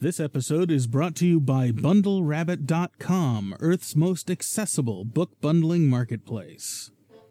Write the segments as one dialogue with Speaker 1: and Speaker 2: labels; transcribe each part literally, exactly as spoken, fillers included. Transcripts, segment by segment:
Speaker 1: This episode is brought to you by Bundle Rabbit dot com, Earth's most accessible book bundling marketplace.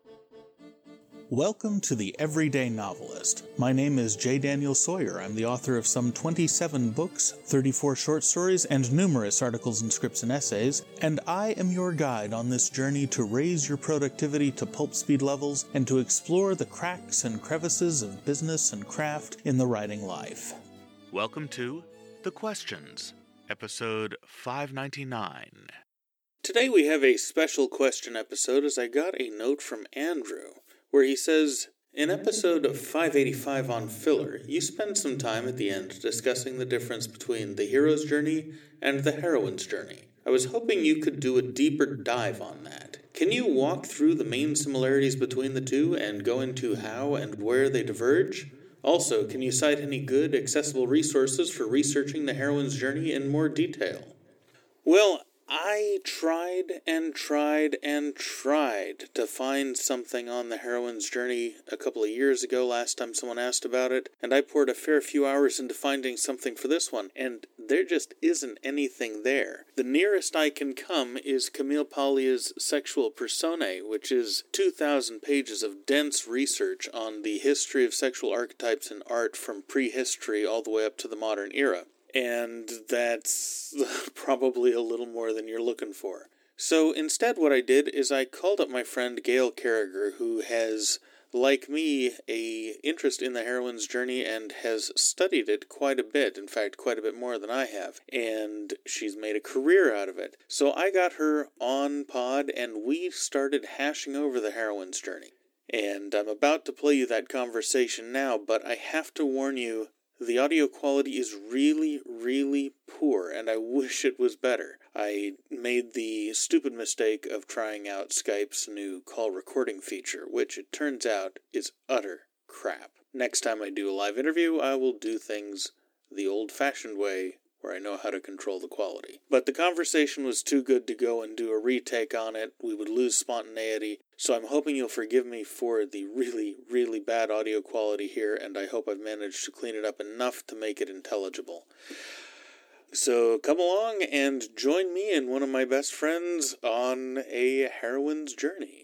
Speaker 1: Welcome to The Everyday Novelist. My name is J. Daniel Sawyer. I'm the author of some twenty-seven books, thirty-four short stories, and numerous articles and scripts and essays, and I am your guide on this journey to raise your productivity to pulp speed levels and to explore the cracks and crevices of business and craft in the writing life.
Speaker 2: Welcome to The Questions, episode five ninety-nine.
Speaker 1: Today we have a special question episode as I got a note from Andrew, where he says, in episode five eighty-five on filler, you spend some time at the end discussing the difference between the hero's journey and the heroine's journey. I was hoping you could do a deeper dive on that. Can you walk through the main similarities between the two and go into how and where they diverge? Also, can you cite any good, accessible resources for researching the heroine's journey in more detail? Well, I tried and tried and tried to find something on the heroine's journey a couple of years ago, last time someone asked about it, and I poured a fair few hours into finding something for this one, and there just isn't anything there. The nearest I can come is Camille Paglia's Sexual Personae, which is two thousand pages of dense research on the history of sexual archetypes in art from prehistory all the way up to the modern era. And that's probably a little more than you're looking for. So instead what I did is I called up my friend Gail Carriger, who has, like me, a interest in the heroine's journey and has studied it quite a bit, in fact, quite a bit more than I have, and she's made a career out of it. So I got her on pod, and we started hashing over the heroine's journey. And I'm about to play you that conversation now, but I have to warn you, the audio quality is really, really poor, and I wish it was better. I made the stupid mistake of trying out Skype's new call recording feature, which it turns out is utter crap. Next time I do a live interview, I will do things the old-fashioned way, where I know how to control the quality. But the conversation was too good to go and do a retake on it. We would lose spontaneity, so I'm hoping you'll forgive me for the really, really bad audio quality here, and I hope I've managed to clean it up enough to make it intelligible. So come along and join me and one of my best friends on a heroine's journey.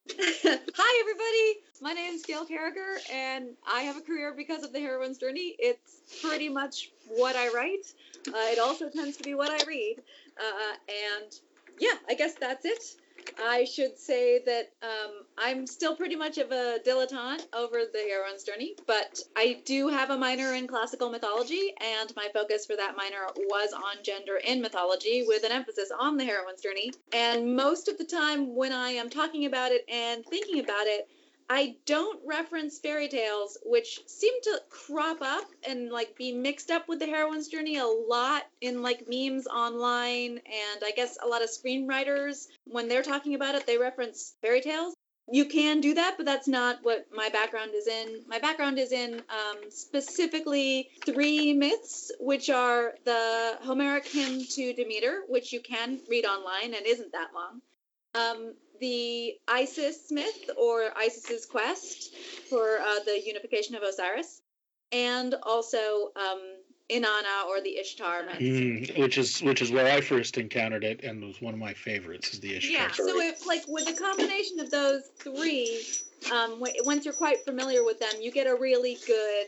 Speaker 3: Hi, everybody. My name's Gail Carriger, and I have a career because of the heroine's journey. It's pretty much what I write. Uh, it also tends to be what I read. Uh, and yeah, I guess that's it. I should say that um, I'm still pretty much of a dilettante over the heroine's journey, but I do have a minor in classical mythology, and my focus for that minor was on gender in mythology with an emphasis on the heroine's journey. And most of the time when I am talking about it and thinking about it, I don't reference fairy tales, which seem to crop up and like be mixed up with the heroine's journey a lot in like memes online, and I guess a lot of screenwriters, when they're talking about it, they reference fairy tales. You can do that, but that's not what my background is in. My background is in um, specifically three myths, which are the Homeric hymn to Demeter, which you can read online and isn't that long. Um, the Isis myth, or Isis's quest for uh, the unification of Osiris, and also um, Inanna, or the Ishtar myth.
Speaker 4: Mm, which is which is where I first encountered it, and was one of my favorites, is the Ishtar
Speaker 3: Yeah,
Speaker 4: story.
Speaker 3: so if, like, with a combination of those three, um, w- once you're quite familiar with them, you get a really good,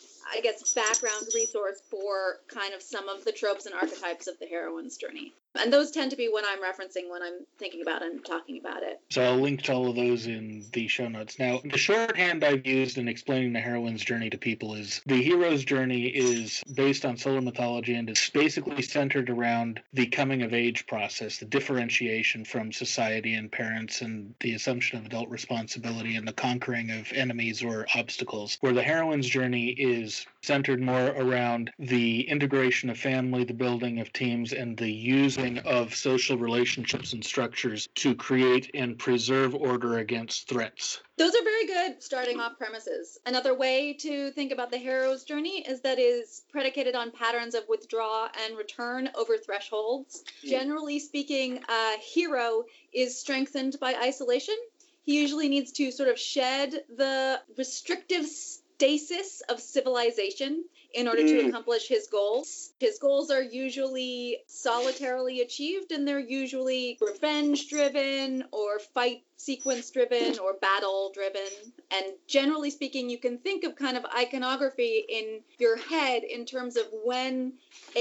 Speaker 3: I guess, background resource for kind of some of the tropes and archetypes of the heroine's journey. And those tend to be what I'm referencing when I'm thinking about and talking about it.
Speaker 4: So I'll link to all of those in the show notes. Now, the shorthand I've used in explaining the heroine's journey to people is the hero's journey is based on solar mythology and is basically centered around the coming of age process, the differentiation from society and parents, and the assumption of adult responsibility and the conquering of enemies or obstacles, where the heroine's journey is centered more around the integration of family, the building of teams, and the using of social relationships and structures to create and preserve order against threats.
Speaker 3: Those are very good starting off premises. Another way to think about the hero's journey is that it is predicated on patterns of withdraw and return over thresholds. Mm. Generally speaking, a hero is strengthened by isolation. He usually needs to sort of shed the restrictive stasis of civilization in order
Speaker 5: Mm.
Speaker 3: to accomplish his goals. His goals are usually solitarily achieved, and they're usually revenge-driven or fight sequence-driven or battle-driven. And generally speaking, you can think of kind of iconography in your head in terms of when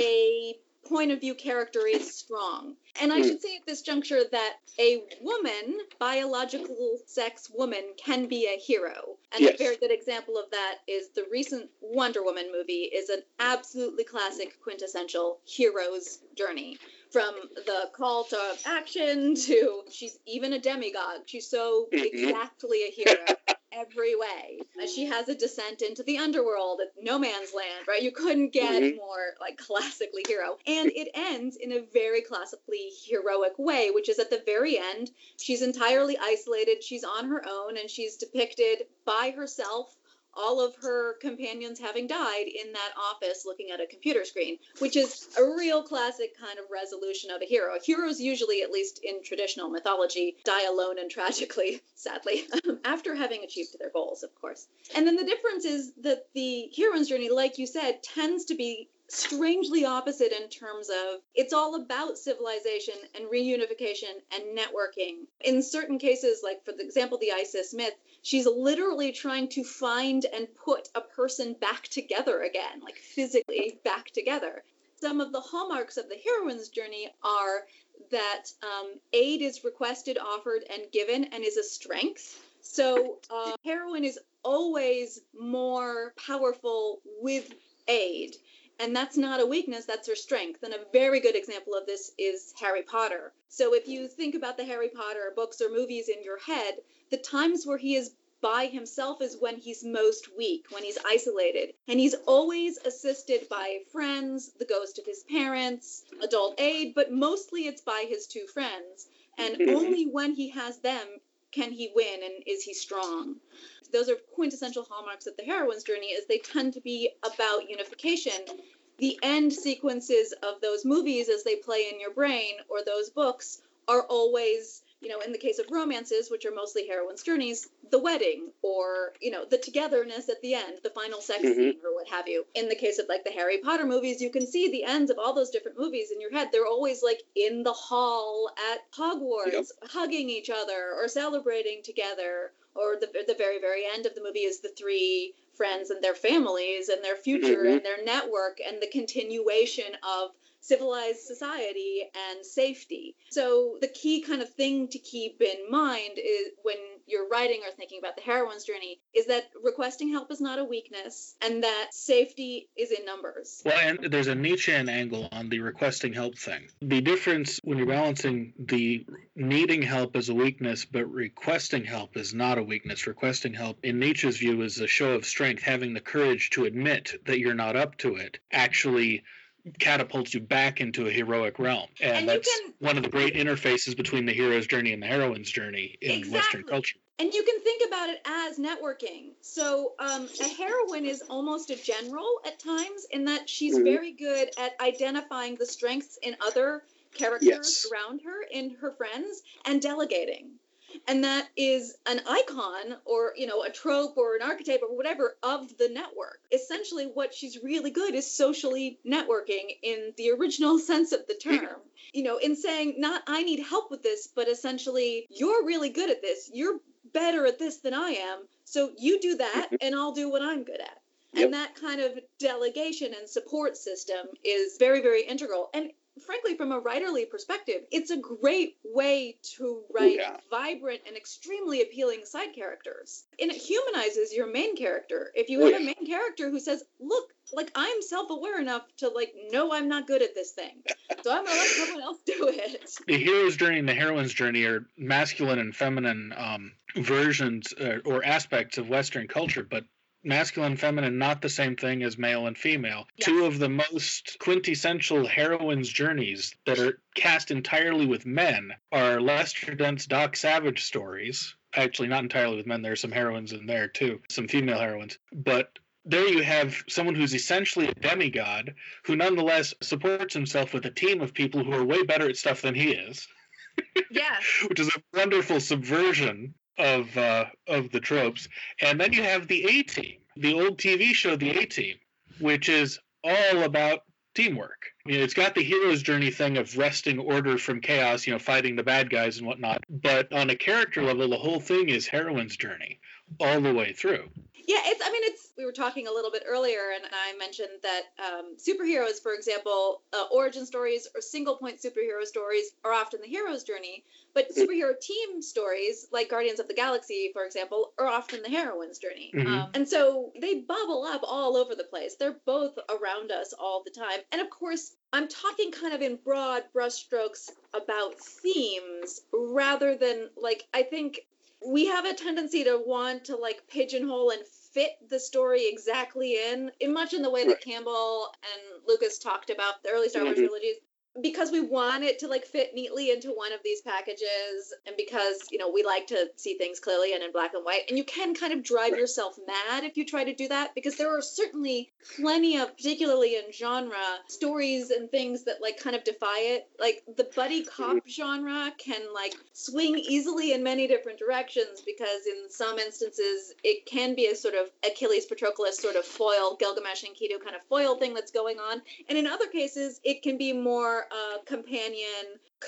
Speaker 3: a point of view character is strong. And I
Speaker 5: Mm.
Speaker 3: should say at this juncture that a woman, biological sex woman, can be a hero. And
Speaker 5: Yes.
Speaker 3: a very good example of that is the recent Wonder Woman movie is an absolutely classic quintessential hero's journey. From the call to action to she's even a demigod. She's so
Speaker 5: Mhm.
Speaker 3: exactly a hero. Every way. Uh, She has a descent into the underworld at no man's land, right? You couldn't get
Speaker 5: Mhm.
Speaker 3: more like classically hero. And it ends in a very classically heroic way, which is at the very end, she's entirely isolated, she's on her own, and she's depicted by herself, all of her companions having died in that office looking at a computer screen, which is a real classic kind of resolution of a hero. Heroes usually, at least in traditional mythology, die alone and tragically, sadly, after having achieved their goals, of course. And then the difference is that the heroine's journey, like you said, tends to be strangely opposite in terms of it's all about civilization and reunification and networking. In certain cases, like for example, the Isis myth, she's literally trying to find and put a person back together again, like physically back together. Some of the hallmarks of the heroine's journey are that um, aid is requested, offered, and given, and is a strength. So uh, heroine is always more powerful with aid. And that's not a weakness, that's her strength. And a very good example of this is Harry Potter. So if you think about the Harry Potter books or movies in your head, the times where he is by himself is when he's most weak, when he's isolated. And he's always assisted by friends, the ghost of his parents, adult aid, but mostly it's by his two friends. And
Speaker 5: Mhm.
Speaker 3: only when he has them can he win and is he strong. Those are quintessential hallmarks of the heroine's journey, is they tend to be about unification. The end sequences of those movies as they play in your brain or those books are always, you know, in the case of romances, which are mostly heroine's journeys, the wedding or, you know, the togetherness at the end, the final sex
Speaker 5: Mhm.
Speaker 3: scene or what have you. In the case of like the Harry Potter movies, you can see the ends of all those different movies in your head. They're always like in the hall at Hogwarts,
Speaker 5: Yep.
Speaker 3: hugging each other or celebrating together. Or the, the very, very end of the movie is the three friends and their families and their future
Speaker 5: Mhm.
Speaker 3: and their network and the continuation of civilized society and safety. So the key kind of thing to keep in mind is when you're writing or thinking about the heroine's journey is that requesting help is not a weakness and that safety is in numbers.
Speaker 4: Well, and there's a Nietzschean angle on the requesting help thing. The difference when you're balancing the needing help as a weakness, but requesting help is not a weakness. Requesting help, in Nietzsche's view, is a show of strength. Having the courage to admit that you're not up to it actually catapults you back into a heroic realm. And,
Speaker 3: And you
Speaker 4: that's
Speaker 3: can-
Speaker 4: one of the great interfaces between the hero's journey and the heroine's journey in
Speaker 3: Exactly.
Speaker 4: Western culture.
Speaker 3: And you can think about it as networking. So um, a heroine is almost a general at times in that she's
Speaker 5: Mhm.
Speaker 3: very good at identifying the strengths in other characters
Speaker 5: Yes.
Speaker 3: around her, in her friends, and delegating. And that is an icon or, you know, a trope or an archetype or whatever of the network. Essentially, what she's really good is socially networking in the original sense of the term. You know, in saying not I need help with this, but essentially you're really good at this. You're better at this than I am. So you do that and I'll do what I'm good at.
Speaker 5: Yep.
Speaker 3: And that kind of delegation and support system is very, very integral. And frankly, from a writerly perspective, it's a great way to write
Speaker 5: Yeah.
Speaker 3: vibrant and extremely appealing side characters. And it humanizes your main character. If you
Speaker 5: Oh,
Speaker 3: have
Speaker 5: yeah.
Speaker 3: a main character who says, look, like I'm self-aware enough to like know I'm not good at this thing. So I'm gonna let someone else do it.
Speaker 4: The hero's journey and the heroine's journey are masculine and feminine um, versions uh, or aspects of Western culture, but masculine and feminine, not the same thing as male and female.
Speaker 3: Yeah.
Speaker 4: Two of the most quintessential heroines' journeys that are cast entirely with men are Lester Dent's Doc Savage stories. Actually, not entirely with men. There are some heroines in there, too, some female heroines. But there you have someone who's essentially a demigod who nonetheless supports himself with a team of people who are way better at stuff than he is,
Speaker 3: Yeah.
Speaker 4: which is a wonderful subversion of uh, of the tropes. And then you have the A-Team, the old T V show, the A-Team, which is all about teamwork. I mean, it's got the hero's journey thing of wresting order from chaos, you know, fighting the bad guys and whatnot. But on a character level, the whole thing is heroine's journey all the way through.
Speaker 3: Yeah, it's, I mean, it's, we were talking a little bit earlier, and I mentioned that um, superheroes, for example, uh, origin stories or single point superhero stories are often the hero's journey, but superhero team stories, like Guardians of the Galaxy, for example, are often the heroine's journey. Mm-hmm. Um, and so they bubble up all over the place. They're both around us all the time. And of course, I'm talking kind of in broad brushstrokes about themes rather than, like, I think we have a tendency to want to, like, pigeonhole and fit the story exactly in, in much in the way that Campbell and Lucas talked about the early Star Wars mm-hmm. trilogies, because we want it to, like, fit neatly into one of these packages, and because, you know, we like to see things clearly and in black and white. And you can kind of drive right. yourself mad if you try to do that, because there are certainly plenty of, particularly in genre, stories and things that, like, kind of defy it. Like, the buddy cop genre can, like, swing easily in many different directions, because in some instances it can be a sort of Achilles Patroclus sort of foil, Gilgamesh and Enkidu kind of foil thing that's going on. And in other cases, it can be more uh, companion,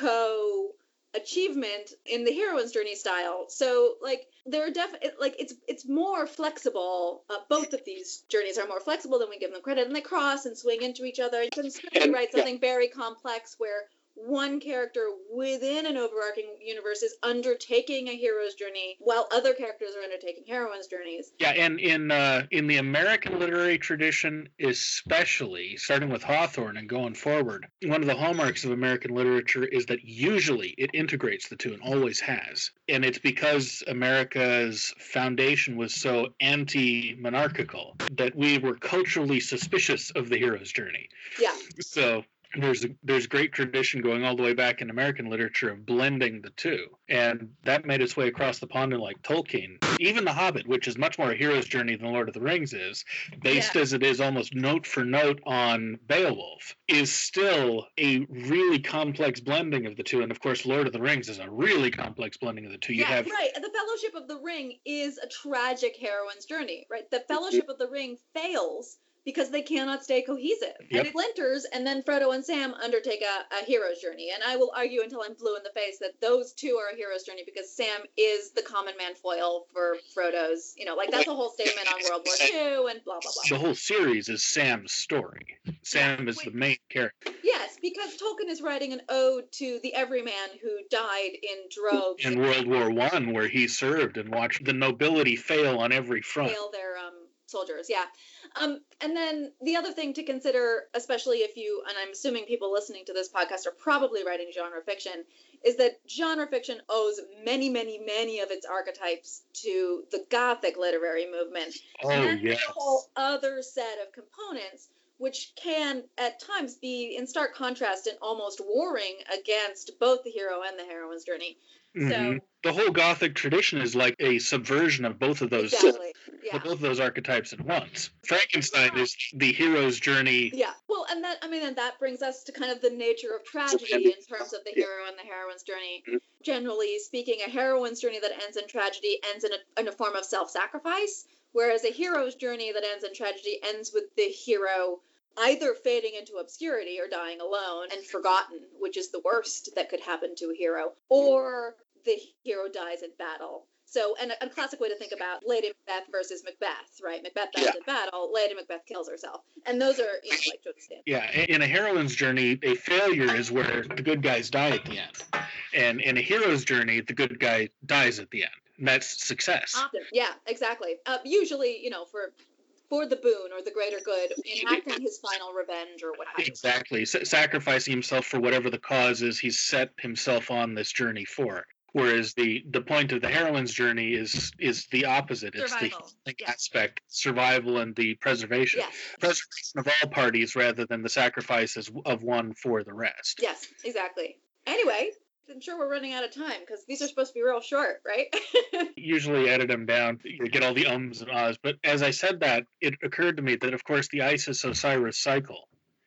Speaker 3: co achievement in the heroine's journey style. So, like, there are definitely, like, it's it's more flexible. Uh, both of these journeys are more flexible than we give them credit, and they cross and swing into each other. You can certainly write something yeah. very complex where one character within an overarching universe is undertaking a hero's journey while other characters are undertaking heroines' journeys.
Speaker 4: Yeah, and in uh, in the American literary tradition, especially, starting with Hawthorne and going forward, one of the hallmarks of American literature is that usually it integrates the two and always has. And it's because America's foundation was so anti-monarchical that we were culturally suspicious of the hero's journey.
Speaker 3: Yeah.
Speaker 4: So There's a, there's great tradition going all the way back in American literature of blending the two, and that made its way across the pond in, like, Tolkien. Even The Hobbit, which is much more a hero's journey than Lord of the Rings is, based yeah. as it is almost note for note on Beowulf, is still a really complex blending of the two. And of course, Lord of the Rings is a really complex blending of the two. You
Speaker 3: yeah,
Speaker 4: have
Speaker 3: right. The Fellowship of the Ring is a tragic heroine's journey, right? The Fellowship mm-hmm. of the Ring fails because they cannot stay cohesive. Yep. And it splinters, and then Frodo and Sam undertake a, a hero's journey. And I will argue until I'm blue in the face that those two are a hero's journey because Sam is the common man foil for Frodo's, you know, like, that's a whole statement on World War Two and blah, blah, blah.
Speaker 4: The whole series is Sam's story. Sam yeah, is wait. the main character.
Speaker 3: Yes, because Tolkien is writing an ode to the everyman who died in droves.
Speaker 4: In World War One, where he served and watched the nobility fail on every front.
Speaker 3: Fail their um, soldiers, yeah. Um, and then the other thing to consider, especially if you, and I'm assuming people listening to this podcast are probably writing genre fiction, is that genre fiction owes many, many, many of its archetypes to the Gothic literary movement.
Speaker 4: Oh,
Speaker 3: and
Speaker 4: yes.
Speaker 3: a whole other set of components, which can at times be in stark contrast and almost warring against both the hero and the heroine's journey.
Speaker 4: Mm-hmm.
Speaker 3: So
Speaker 4: the whole Gothic tradition is like a subversion of both of those,
Speaker 3: exactly. yeah.
Speaker 4: both of those archetypes at once. Frankenstein is the hero's journey.
Speaker 3: Yeah, well, and that I mean, and that brings us to kind of the nature of tragedy in terms of the hero and the heroine's journey. Mm-hmm. Generally speaking, a heroine's journey that ends in tragedy ends in a, in a form of self-sacrifice, whereas a hero's journey that ends in tragedy ends with the hero either fading into obscurity or dying alone and forgotten, which is the worst that could happen to a hero, or the hero dies in battle. So, and a, a classic way to think about Lady Macbeth versus Macbeth, right? Macbeth dies yeah. in battle, Lady Macbeth kills herself. And those are, you know, like George Stanton.
Speaker 4: Yeah, in a heroine's journey, a failure is where the good guys die at the end. And in a hero's journey, the good guy dies at the end. And that's success.
Speaker 3: Often, yeah, exactly. Uh, usually, you know, for... for the boon or the greater good, enacting his final revenge or what have you.
Speaker 4: Exactly. S- sacrificing himself for whatever the cause is he's set himself on this journey for. Whereas the, the point of the heroine's journey is is the opposite.
Speaker 3: Survival.
Speaker 4: It's the
Speaker 3: yes.
Speaker 4: aspect, survival and the preservation.
Speaker 3: Yes.
Speaker 4: Preservation of all parties rather than the sacrifices of one for the rest.
Speaker 3: Yes, exactly. Anyway, I'm sure we're running out of time because these are supposed to be real short, right?
Speaker 4: Usually edit them down, you get all the ums and ahs. But as I said that, it occurred to me that, of course, the Isis-Osiris cycle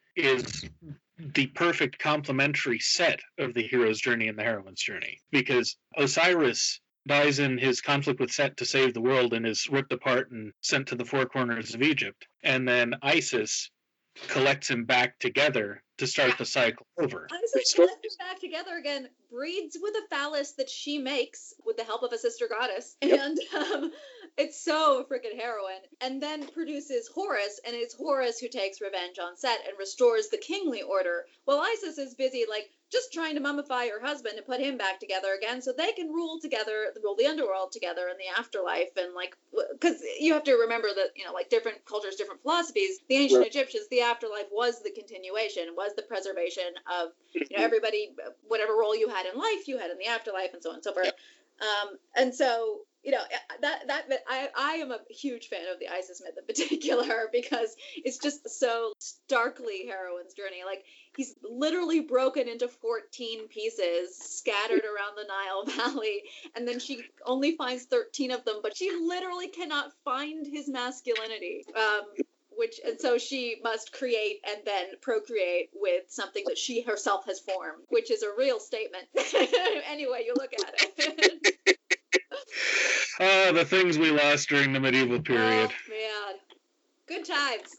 Speaker 4: is the perfect complementary set of the hero's journey and the heroine's journey. Because Osiris dies in his conflict with Set to save the world and is ripped apart and sent to the four corners of Egypt. And then Isis collects him back together to start the cycle over.
Speaker 3: Isis collects him back together again, breeds with a phallus that she makes with the help of a sister goddess, yep. and um, it's so freaking heroin, and then produces Horus, and it's Horus who takes revenge on Set and restores the kingly order, while Isis is busy, like, just trying to mummify her husband and put him back together again so they can rule together, rule the underworld together in the afterlife. And, like, because you have to remember that, you know, like, different cultures, different philosophies, the ancient right. Egyptians, the afterlife was the continuation, was the preservation of, you know, everybody, whatever role you had in life, you had in the afterlife, and so on and so forth. Um, and so, you know, that that I, I am a huge fan of the Isis myth in particular because it's just so starkly heroine's journey. Like, he's literally broken into fourteen pieces scattered around the Nile Valley, and then she only finds thirteen of them, but she literally cannot find his masculinity. Um, which and so she must create and then procreate with something that she herself has formed, which is a real statement. Any way you look at it.
Speaker 4: Oh, the things we lost during the medieval period.
Speaker 3: Oh, man. Good times.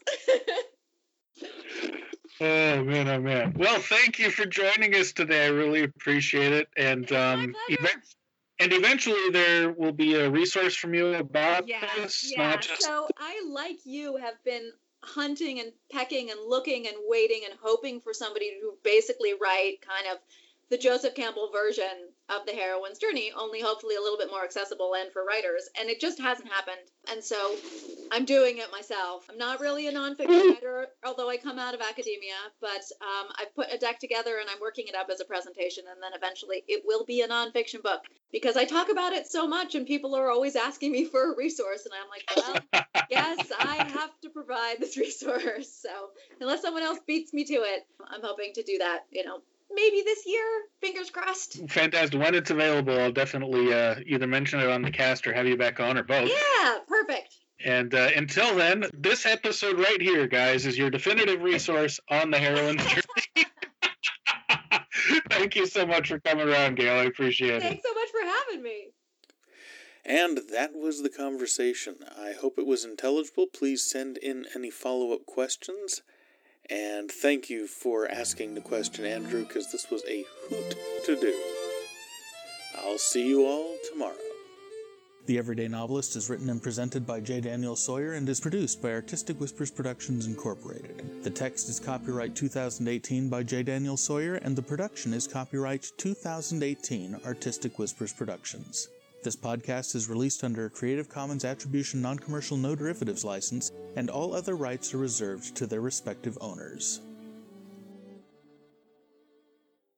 Speaker 4: Oh, man, oh, man. Well, thank you for joining us today. I really appreciate it. And um, event- and eventually there will be a resource from you about
Speaker 3: yeah,
Speaker 4: this.
Speaker 3: Yeah,
Speaker 4: not just-
Speaker 3: so I, like you, have been hunting and pecking and looking and waiting and hoping for somebody to basically write kind of the Joseph Campbell version of the heroine's journey, only hopefully a little bit more accessible and for writers. And it just hasn't happened. And so I'm doing it myself. I'm not really a nonfiction writer, although I come out of academia, but um, I've put a deck together and I'm working it up as a presentation. And then eventually it will be a nonfiction book because I talk about it so much and people are always asking me for a resource. And I'm like, well, yes, I have to provide this resource. So unless someone else beats me to it, I'm hoping to do that, you know, maybe this year, fingers crossed.
Speaker 4: Fantastic. When it's available, I'll definitely uh, either mention it on the cast or have you back on, or both.
Speaker 3: Yeah, perfect.
Speaker 4: And uh, until then, this episode right here, guys, is your definitive resource on the heroine's journey. Thank you so much for coming around, Gail. I appreciate
Speaker 3: Thanks
Speaker 4: it.
Speaker 3: Thanks so much for having me.
Speaker 1: And that was the conversation. I hope it was intelligible. Please send in any follow-up questions. And thank you for asking the question, Andrew, because this was a hoot to do. I'll see you all tomorrow. The Everyday Novelist is written and presented by J. Daniel Sawyer and is produced by Artistic Whispers Productions, Incorporated. The text is copyright two thousand eighteen by J. Daniel Sawyer, and the production is copyright two thousand eighteen Artistic Whispers Productions. This podcast is released under a Creative Commons Attribution Non-Commercial No Derivatives license, and all other rights are reserved to their respective owners.